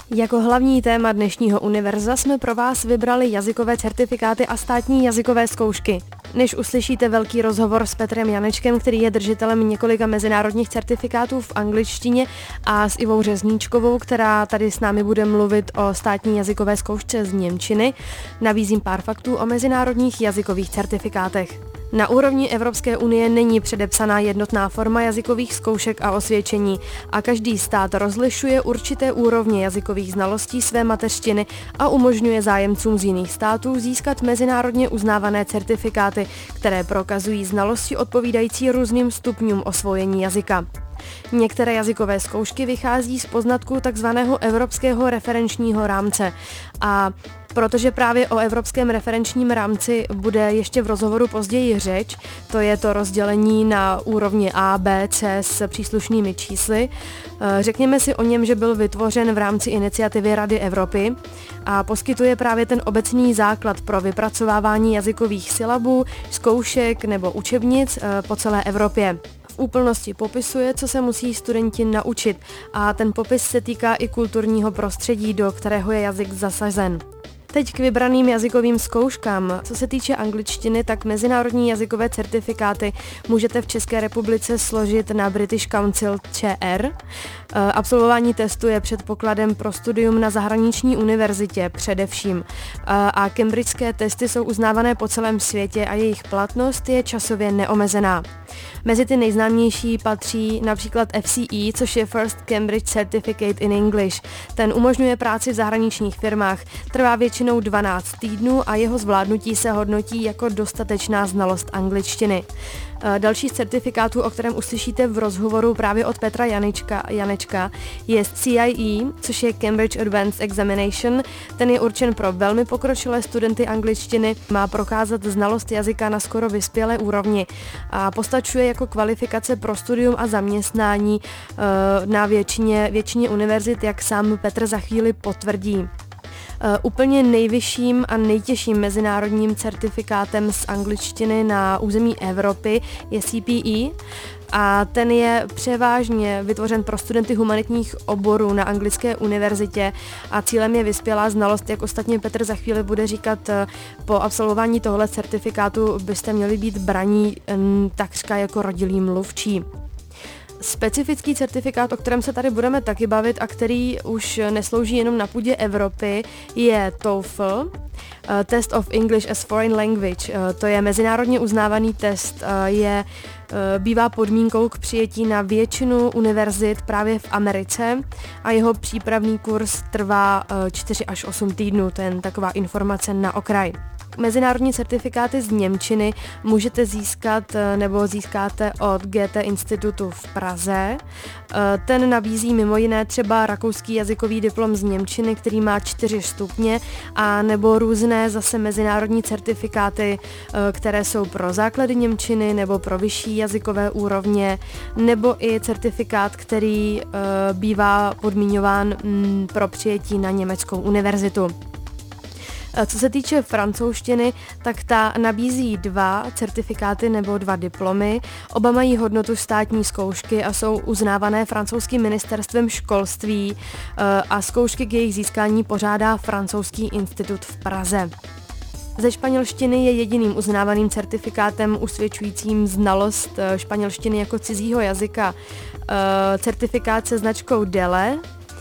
Jako hlavní téma dnešního univerza jsme pro vás vybrali jazykové certifikáty a státní jazykové zkoušky. Než uslyšíte velký rozhovor s Petrem Janečkem, který je držitelem několika mezinárodních certifikátů v angličtině, a s Ivou Řezníčkovou, která tady s námi bude mluvit o státní jazykové zkoušce z němčiny, nabízím pár faktů o mezinárodních jazykových certifikátech. Na úrovni Evropské unie není předepsaná jednotná forma jazykových zkoušek a osvědčení a každý stát rozlišuje určité úrovně jazykových znalostí své mateřštiny a umožňuje zájemcům z jiných států získat mezinárodně uznávané certifikáty, které prokazují znalosti odpovídající různým stupňům osvojení jazyka. Některé jazykové zkoušky vychází z poznatků tzv. Evropského referenčního rámce a protože právě o evropském referenčním rámci bude ještě v rozhovoru později řeč, to je to rozdělení na úrovni A, B, C s příslušnými čísly. Řekněme si o něm, že byl vytvořen v rámci iniciativy Rady Evropy a poskytuje právě ten obecný základ pro vypracovávání jazykových silabů, zkoušek nebo učebnic po celé Evropě. V úplnosti popisuje, co se musí studenti naučit, a ten popis se týká i kulturního prostředí, do kterého je jazyk zasazen. Teď k vybraným jazykovým zkouškám. Co se týče angličtiny, tak mezinárodní jazykové certifikáty můžete v České republice složit na British Council ČR. Absolvování testu je předpokladem pro studium na zahraniční univerzitě především. A cambridgeské testy jsou uznávané po celém světě a jejich platnost je časově neomezená. Mezi ty nejznámější patří například FCE, což je First Cambridge Certificate in English. Ten umožňuje práci v zahraničních firmách, trvá většinou 12 týdnů a jeho zvládnutí se hodnotí jako dostatečná znalost angličtiny. Další z certifikátů, o kterém uslyšíte v rozhovoru právě od Petra Janečka, je CIE, což je Cambridge Advanced Examination. Ten je určen pro velmi pokročilé studenty angličtiny, má prokázat znalost jazyka na skoro vyspělé úrovni a postačuje jako kvalifikace pro studium a zaměstnání na většině univerzit, jak sám Petr za chvíli potvrdí. Úplně nejvyšším a nejtěžším mezinárodním certifikátem z angličtiny na území Evropy je CPE a ten je převážně vytvořen pro studenty humanitních oborů na anglické univerzitě a cílem je vyspělá znalost, jak ostatně Petr za chvíli bude říkat. Po absolvování tohle certifikátu byste měli být braní takřka jako rodilí mluvčí. Specifický certifikát, o kterém se tady budeme taky bavit a který už neslouží jenom na půdě Evropy, je TOEFL, Test of English as Foreign Language. To je mezinárodně uznávaný test, bývá podmínkou k přijetí na většinu univerzit právě v Americe a jeho přípravný kurz trvá 4 až 8 týdnů, to je jen taková informace na okraj. Mezinárodní certifikáty z němčiny můžete získat nebo získáte od Goethe institutu v Praze. Ten nabízí mimo jiné třeba rakouský jazykový diplom z němčiny, který má 4 stupně, a nebo různé zase mezinárodní certifikáty, které jsou pro základy němčiny nebo pro vyšší jazykové úrovně, nebo i certifikát, který bývá podmiňován pro přijetí na německou univerzitu. Co se týče francouzštiny, tak ta nabízí 2 certifikáty nebo 2 diplomy. Oba mají hodnotu státní zkoušky a jsou uznávané francouzským ministerstvem školství a zkoušky k jejich získání pořádá Francouzský institut v Praze. Ze španělštiny je jediným uznávaným certifikátem usvědčujícím znalost španělštiny jako cizího jazyka certifikát se značkou DELE,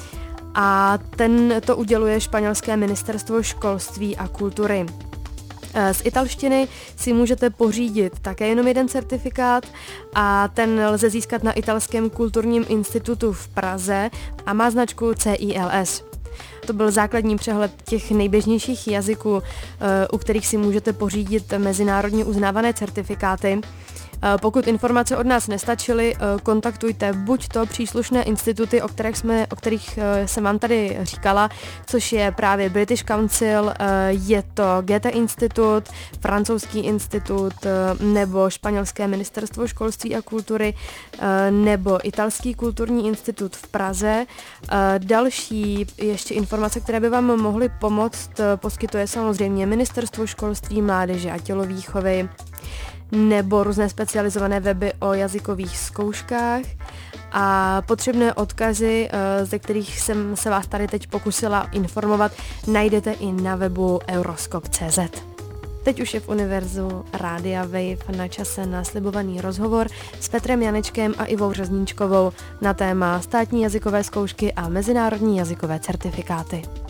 a ten to uděluje španělské ministerstvo školství a kultury. Z italštiny si můžete pořídit také jenom jeden certifikát a ten lze získat na Italském kulturním institutu v Praze a má značku CILS. To byl základní přehled těch nejběžnějších jazyků, u kterých si můžete pořídit mezinárodně uznávané certifikáty. Pokud informace od nás nestačily, kontaktujte buď to příslušné instituty, o kterých jsem vám tady říkala, což je právě British Council, je to Goethe institut, Francouzský institut, nebo Španělské ministerstvo školství a kultury, nebo Italský kulturní institut v Praze. Další ještě informace, které by vám mohly pomoct, poskytuje samozřejmě Ministerstvo školství, mládeže a tělovýchovy, nebo různé specializované weby o jazykových zkouškách. A potřebné odkazy, ze kterých jsem se vás tady teď pokusila informovat, najdete i na webu euroskop.cz. Teď už je v univerzu Rádia Wave na čase na slibovaný rozhovor s Petrem Janečkem a Ivou Řezníčkovou na téma státní jazykové zkoušky a mezinárodní jazykové certifikáty.